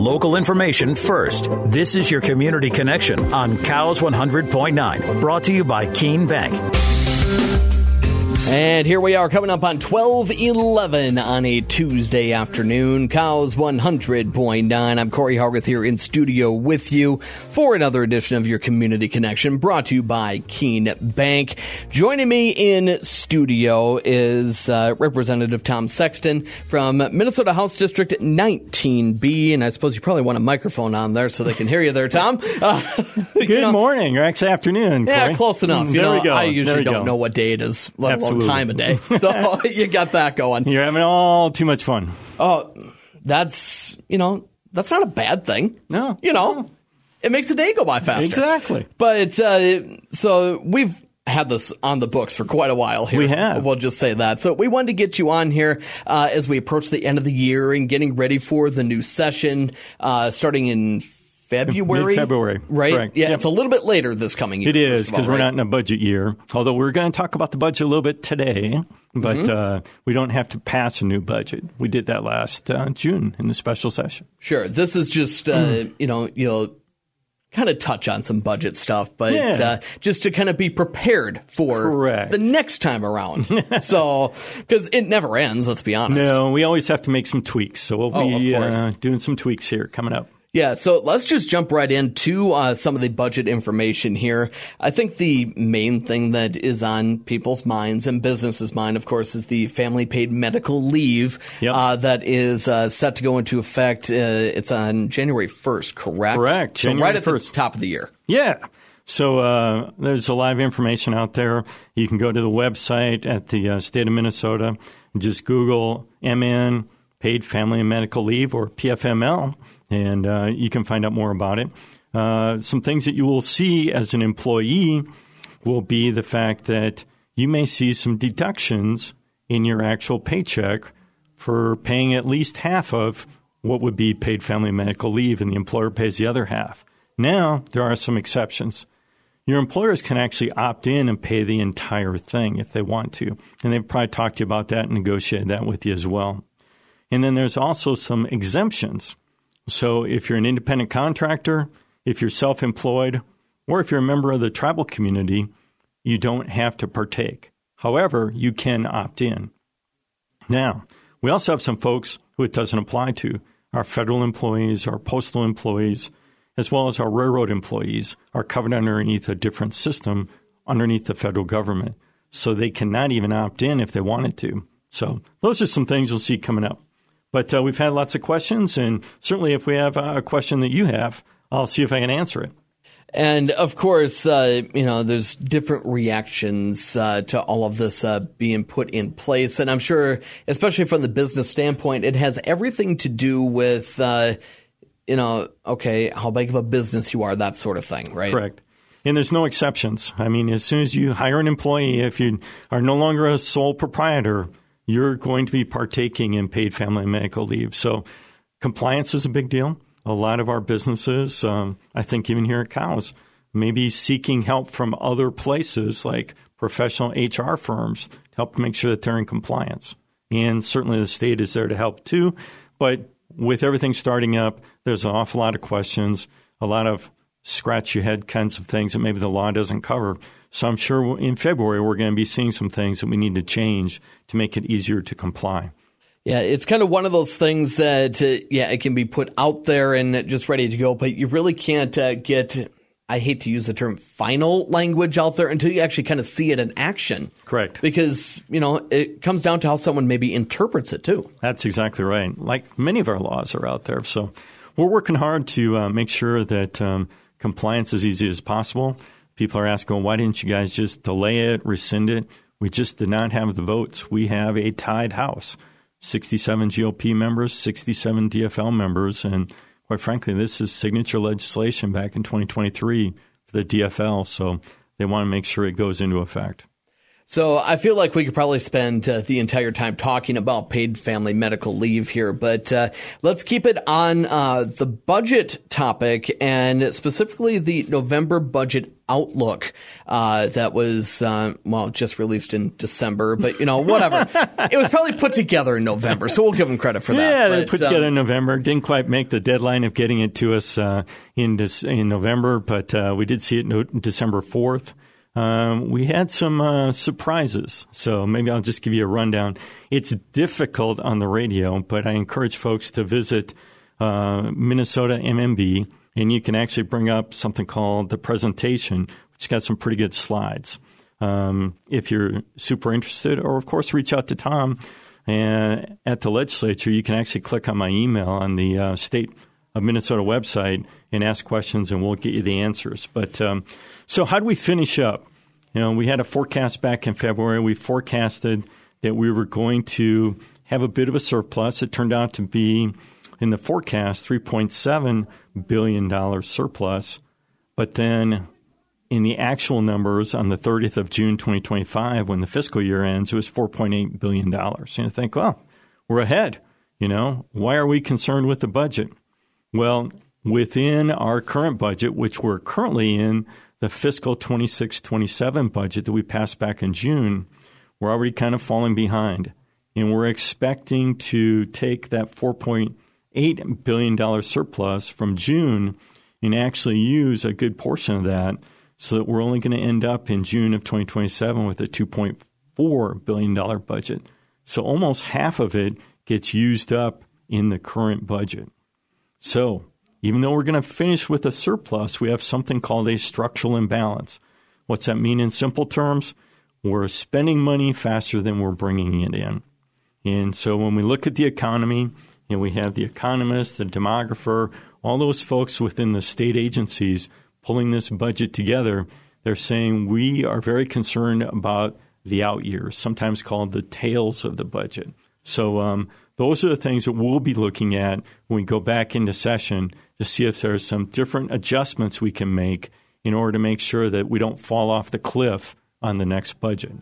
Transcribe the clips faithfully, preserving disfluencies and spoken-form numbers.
local information first. This is your Community Connection on Cows one hundred point nine, brought to you by Keene Bank. And here we are coming up on twelve eleven on a Tuesday afternoon. Cows one hundred point nine. I'm Corey Hargreth here in studio with you for another edition of your Community Connection, brought to you by Keene Bank. Joining me in studio is uh, Representative Tom Sexton from Minnesota House District nineteen B. And I suppose you probably want a microphone on there so they can hear you there, Tom. Uh, Good you know, morning, or actually afternoon, Corey. Yeah, close enough. You there know, we go. I usually don't go. know what day it is, let alone Absolutely. time of day. So you got that going. You're having all too much fun. Oh, that's, you know, that's not a bad thing. No. You know, no. It makes the day go by faster. Exactly. But uh, so we've had this on the books for quite a while here. We have. We'll just say that. So we wanted to get you on here uh, as we approach the end of the year and getting ready for the new session uh, starting in February. Mid-February. Right? Correct. Yeah, Yep. It's a little bit later this coming year. It is, because because we're not in a budget year, although we're going to talk about the budget a little bit today, but mm-hmm. uh, we don't have to pass a new budget. We did that last uh, June in the special session. Sure. This is just, uh, mm. you know, you'll kind of touch on some budget stuff, but yeah. uh, just to kind of be prepared for Correct. the next time around. So, because it never ends, let's be honest. No, we always have to make some tweaks, so we'll oh, be uh, doing some tweaks here coming up. Yeah, so let's just jump right into uh, some of the budget information here. I think the main thing that is on people's minds and businesses' mind, of course, is the family paid medical leave yep. uh, that is uh, set to go into effect. Uh, it's on January first, correct? Correct. So January right at first. the top of the year. Yeah. So uh, there's a lot of information out there. You can go to the website at the uh, state of Minnesota and just Google M N, Paid Family and Medical Leave, or P F M L. And uh, you can find out more about it. Uh, some things that you will see as an employee will be the fact that you may see some deductions in your actual paycheck for paying at least half of what would be paid family and medical leave, and the employer pays the other half. Now, there are some exceptions. Your employers can actually opt in and pay the entire thing if they want to. And they've probably talked to you about that and negotiated that with you as well. And then there's also some exemptions. So if you're an independent contractor, if you're self-employed, or if you're a member of the tribal community, you don't have to partake. However, you can opt in. Now, we also have some folks who it doesn't apply to. Our federal employees, our postal employees, as well as our railroad employees are covered underneath a different system underneath the federal government. So they cannot even opt in if they wanted to. So those are some things you'll see coming up. But uh, we've had lots of questions, and certainly if we have a question that you have, I'll see if I can answer it. And, of course, uh, you know, there's different reactions uh, to all of this uh, being put in place. And I'm sure, especially from the business standpoint, it has everything to do with, uh, you know, okay, how big of a business you are, that sort of thing, right? Correct. And there's no exceptions. I mean, as soon as you hire an employee, if you are no longer a sole proprietor, you're going to be partaking in paid family and medical leave. So compliance is a big deal. A lot of our businesses, um, I think even here at Cows, may be seeking help from other places like professional H R firms to help make sure that they're in compliance. And certainly the state is there to help too. But with everything starting up, there's an awful lot of questions, a lot of scratch your head kinds of things that maybe the law doesn't cover. So I'm sure in February we're going to be seeing some things that we need to change to make it easier to comply. Yeah, it's kind of one of those things that, uh, yeah, it can be put out there and just ready to go, but you really can't uh, get, I hate to use the term final language out there until you actually kind of see it in action. Correct. Because, you know, it comes down to how someone maybe interprets it too. That's exactly right. Like many of our laws are out there. So we're working hard to uh, make sure that um, compliance is easy as possible. People are asking, well, why didn't you guys just delay it, rescind it? We just did not have the votes. We have a tied House, sixty-seven G O P members, sixty-seven D F L members. And quite frankly, this is signature legislation back in twenty twenty-three for the D F L. So they want to make sure it goes into effect. So I feel like we could probably spend uh, the entire time talking about paid family medical leave here, but uh, let's keep it on uh, the budget topic, and specifically the November budget outlook uh, that was, uh, well, just released in December, but, you know, whatever. It was probably put together in November, so we'll give them credit for that. Yeah, but, they put um, together in November. Didn't quite make the deadline of getting it to us uh, in, this, in November, but uh, we did see it no- December fourth. Um, we had some uh, surprises, so maybe I'll just give you a rundown. It's difficult on the radio, but I encourage folks to visit uh, Minnesota M M B, and you can actually bring up something called the presentation, which got some pretty good slides. Um, if you're super interested, or of course reach out to Tom and at the legislature. You can actually click on my email on the uh, state of Minnesota website and ask questions, and we'll get you the answers. But um, so how do we finish up? You know, we had a forecast back in February. We forecasted that we were going to have a bit of a surplus. It turned out to be, in the forecast, three point seven billion dollars surplus. But then in the actual numbers on the thirtieth of June, twenty twenty-five, when the fiscal year ends, it was four point eight billion dollars. And you think, well, we're ahead. You know, why are we concerned with the budget? Well, within our current budget, which we're currently in, the fiscal twenty-six twenty-seven budget that we passed back in June, we're already kind of falling behind. And we're expecting to take that four point eight billion dollars surplus from June and actually use a good portion of that so that we're only going to end up in June of twenty twenty-seven with a two point four billion dollars budget. So almost half of it gets used up in the current budget. So even though we're going to finish with a surplus, we have something called a structural imbalance. What's that mean in simple terms? We're spending money faster than we're bringing it in. And so when we look at the economy, and we have the economist, the demographer, all those folks within the state agencies pulling this budget together, they're saying we are very concerned about the out years, sometimes called the tails of the budget. So um, those are the things that we'll be looking at when we go back into session to see if there's some different adjustments we can make in order to make sure that we don't fall off the cliff on the next budget.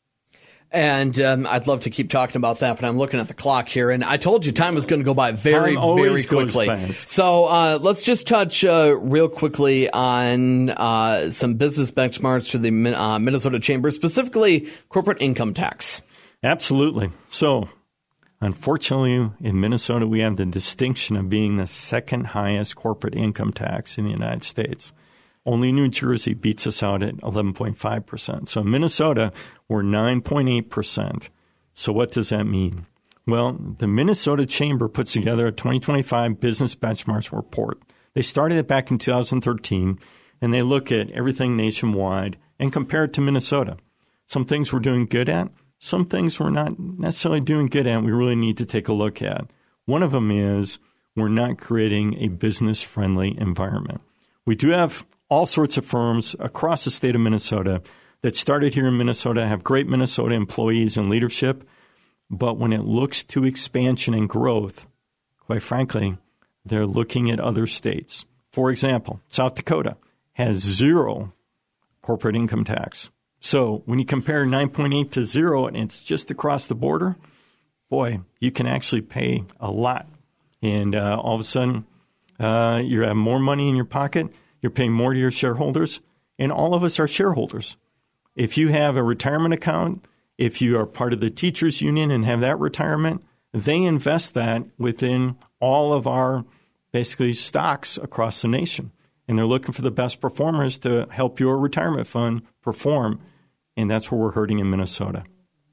And um, I'd love to keep talking about that, but I'm looking at the clock here, and I told you time was going to go by very, very quickly. So uh, let's just touch uh, real quickly on uh, some business benchmarks to the uh, Minnesota Chamber, specifically corporate income tax. Absolutely. So unfortunately, in Minnesota, we have the distinction of being the second highest corporate income tax in the United States. Only New Jersey beats us out at eleven point five percent. So in Minnesota, we're nine point eight percent. So what does that mean? Well, the Minnesota Chamber puts together a twenty twenty-five business benchmarks report. They started it back in two thousand thirteen, and they look at everything nationwide and compare it to Minnesota. Some things we're doing good at, some things we're not necessarily doing good at, we really need to take a look at. One of them is we're not creating a business-friendly environment. We do have all sorts of firms across the state of Minnesota that started here in Minnesota, have great Minnesota employees and leadership, but when it looks to expansion and growth, quite frankly, they're looking at other states. For example, South Dakota has zero corporate income tax. So when you compare nine point eight to zero and it's just across the border, boy, you can actually pay a lot. And uh, all of a sudden, uh, you have more money in your pocket. You're paying more to your shareholders, and all of us are shareholders. If you have a retirement account, if you are part of the teachers union and have that retirement, they invest that within all of our basically stocks across the nation. And they're looking for the best performers to help your retirement fund perform. And that's where we're hurting in Minnesota.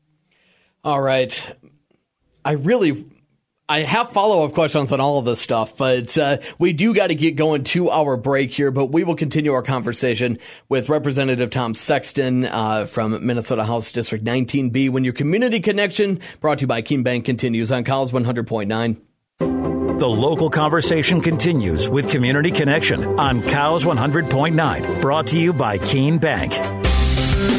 All right. I really... I have follow-up questions on all of this stuff, but uh, we do got to get going to our break here, but we will continue our conversation with Representative Tom Sexton uh, from Minnesota House District nineteen B when your Community Connection, brought to you by Keene Bank, continues on Cows one hundred point nine. The local conversation continues with Community Connection on Cows one hundred point nine, brought to you by Keene Bank.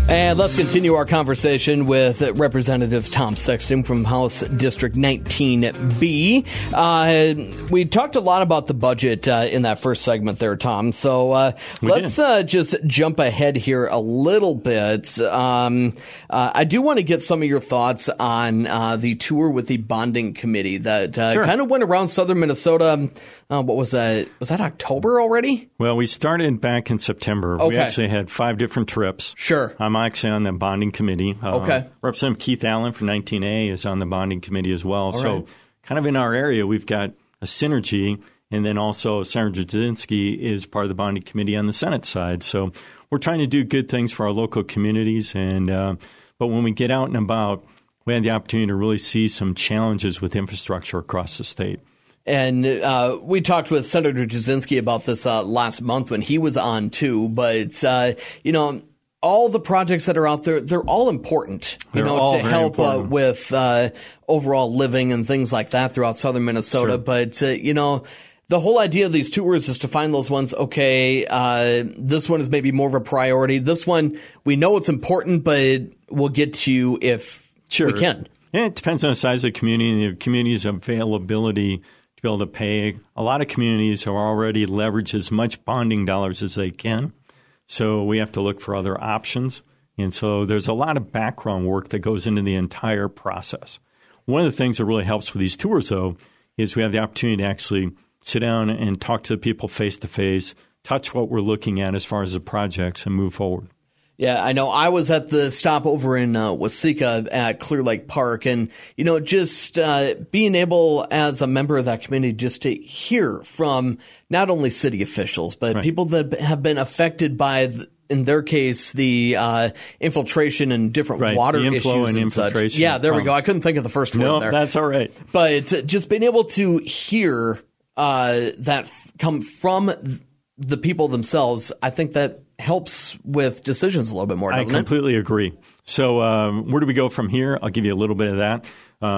And let's continue our conversation with Representative Tom Sexton from House District nineteen B. Uh, we talked a lot about the budget uh, in that first segment there, Tom. So uh, let's uh, just jump ahead here a little bit. Um, uh, I do want to get some of your thoughts on uh, the tour with the bonding committee that uh, sure. kind of went around southern Minnesota. Uh, what was that? Was that October already? Well, we started back in September. Okay. We actually had five different trips. Sure. I'm actually on the bonding committee. Uh, Okay. Representative Keith Allen from nineteen A is on the bonding committee as well. All so right. kind of in our area, we've got a synergy. And then also Senator Jasinski is part of the bonding committee on the Senate side. So we're trying to do good things for our local communities. And uh, but when we get out and about, we had the opportunity to really see some challenges with infrastructure across the state. And uh, we talked with Senator Jasinski about this uh, last month when he was on, too. But, uh, you know, all the projects that are out there, they're all important, you They're know, all to very help uh, important. with uh, overall living and things like that throughout southern Minnesota. Sure. But, uh, you know, the whole idea of these tours is to find those ones, okay, uh, this one is maybe more of a priority. This one, we know it's important, but we'll get to you if Sure. we can. Yeah, it depends on the size of the community and the community's availability to be able to pay. A lot of communities have already leveraged as much bonding dollars as they can. So we have to look for other options. And so there's a lot of background work that goes into the entire process. One of the things that really helps with these tours, though, is we have the opportunity to actually sit down and talk to the people face to face, touch what we're looking at as far as the projects, and move forward. Yeah, I know. I was at the stop over in uh, Waseca at Clear Lake Park, and, you know, just uh, being able as a member of that community just to hear from not only city officials, but Right. people that have been affected by, the, in their case, the uh, infiltration and different Right, water the inflow issues and and such. infiltration. Yeah, there we Um, go. I couldn't think of the first No, word there. that's all right. But uh, just being able to hear uh, that f- come from the people themselves, I think that helps with decisions a little bit more, I doesn't it? completely agree. So um, where do we go from here? I'll give you a little bit of that.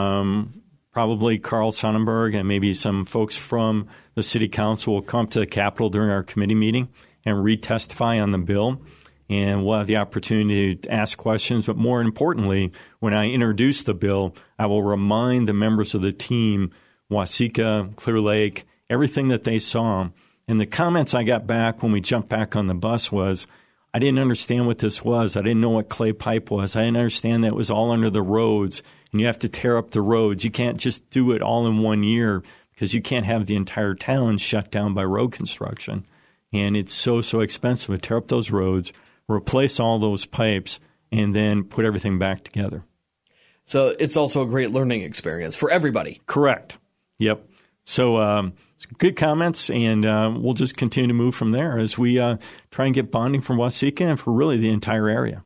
Um, probably Carl Sonnenberg and maybe some folks from the city council will come to the Capitol during our committee meeting and re-testify on the bill. And we'll have the opportunity to ask questions. But more importantly, when I introduce the bill, I will remind the members of the team, Waseca, Clear Lake, everything that they saw. And the comments I got back when we jumped back on the bus was, I didn't understand what this was. I didn't know what clay pipe was. I didn't understand that it was all under the roads, and you have to tear up the roads. You can't just do it all in one year because you can't have the entire town shut down by road construction. And it's so, so expensive to tear up those roads, replace all those pipes, and then put everything back together. So it's also a great learning experience for everybody. Correct. Yep. So um, good comments, and uh, we'll just continue to move from there as we uh, try and get bonding from Waseca and for really the entire area.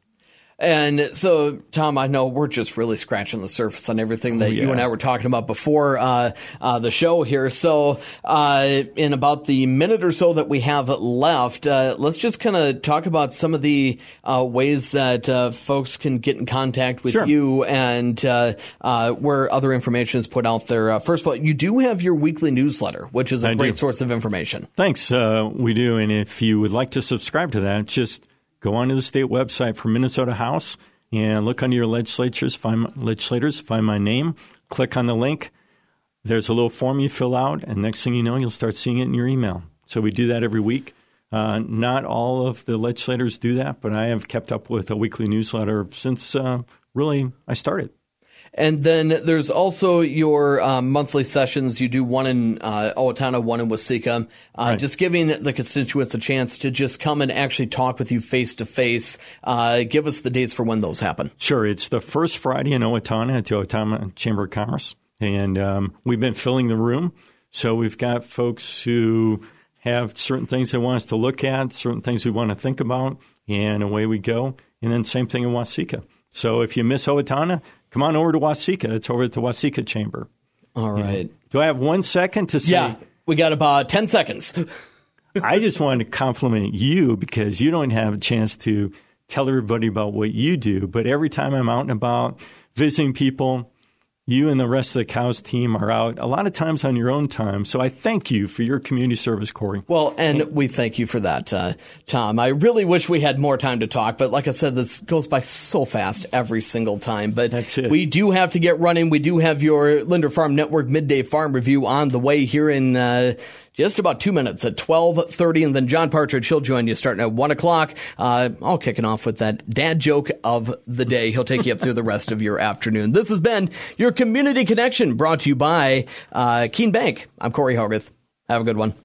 And so, Tom, I know we're just really scratching the surface on everything that Oh, yeah. you and I were talking about before uh, uh, the show here. So uh, in about the minute or so that we have left, uh, let's just kind of talk about some of the uh, ways that uh, folks can get in contact with Sure. you and uh, uh, where other information is put out there. Uh, first of all, you do have your weekly newsletter, which is a I great do. source of information. Thanks. Uh, we do. And if you would like to subscribe to that, just go onto the state website for Minnesota House and look under your legislatures, find my, legislators, find my name, click on the link. There's a little form you fill out, and next thing you know, you'll start seeing it in your email. So we do that every week. Uh, not all of the legislators do that, but I have kept up with a weekly newsletter since uh, really I started. And then there's also your um, monthly sessions. You do one in uh, Owatonna, one in Waseca, uh, Right. just giving the constituents a chance to just come and actually talk with you face to face. Uh, give us the dates for when those happen. Sure. It's the first Friday in Owatonna at the Owatonna Chamber of Commerce. And um, we've been filling the room. So we've got folks who have certain things they want us to look at, certain things we want to think about, and away we go. And then same thing in Waseca. So if you miss Owatonna, come on over to Waseca. It's over at the Waseca Chamber. All right. Do I have one second to say? Yeah, we got about ten seconds. I just wanted to compliment you because you don't have a chance to tell everybody about what you do. But every time I'm out and about visiting people, you and the rest of the Cows team are out a lot of times on your own time. So I thank you for your community service, Corey. Well, and we thank you for that, uh, Tom. I really wish we had more time to talk, but like I said, this goes by so fast every single time. But That's it. We do have to get running. We do have your Linder Farm Network Midday Farm Review on the way here in uh, just about two minutes at twelve thirty, and then John Partridge, he'll join you starting at one o'clock, uh, all kicking off with that dad joke of the day. He'll take you up through the rest of your afternoon. This has been your Community Connection, brought to you by uh, Keene Bank. I'm Corey Hogarth. Have a good one.